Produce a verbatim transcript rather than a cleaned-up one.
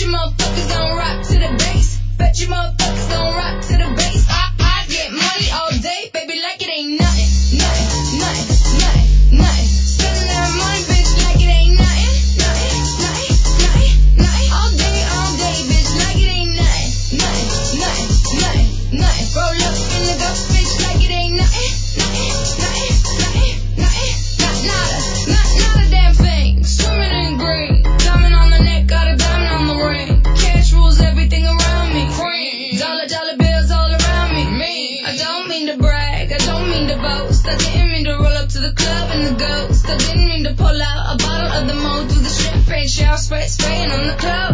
you motherfuckers gon' rock to the bass. Bet you motherfuckers gon' rock to the bass. I, I get money all day, baby, like it ain't nothing. Nothing, nothing, nothing, nothing. Spending that money, bitch, like it ain't nothing. Nothing, nothing, nothing, nothing. All day, all day, bitch, like it ain't nothing. Nothing, nothing, nothing, nothing. Roll up in the ghost, bitch, like it ain't nothing. Nothing, nothing, nothing, nothing. Not nada, not not a damn thing. Swimming in green, diamond on the neck, got a diamond on the ring. Cash rules everything around me. Cream, dollar dollar bills all around me. Me, I don't mean to brag, I don't mean to boast. I didn't mean to roll up to the club in the ghost. I didn't mean to pull out a bottle of the most with the champagne shower spray spraying on the clothes.